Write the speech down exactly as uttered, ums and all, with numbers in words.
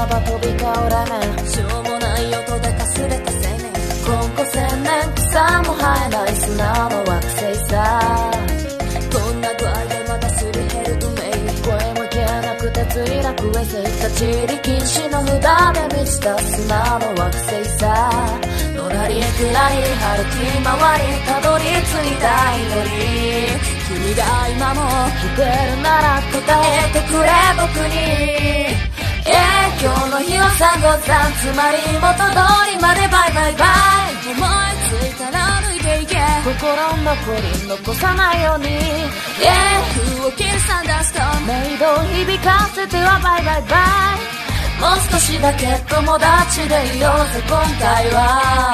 砂場飛び交うラーメン、 しょうもない音でかすれた青年、 今後千年草も生えない砂の惑星さ、 こんな具合でまたすり減る運命、 声も消えなくて墜落衛星、立ち入り禁止の札で満ちた砂の惑星さ、のらりくらり歩き回りたどり着いた祈り、 君が今も聞けるなら答えてくれ僕に、えー、今日の日をさごさん、つまり元通りまでバイバイバイ、 思いついたら抜いていけ、 心残り残さないように、えー、空を切りさんだすとメイドを響かせてはバイバイバイ、もう少しだけ友達でいようぜ今回は。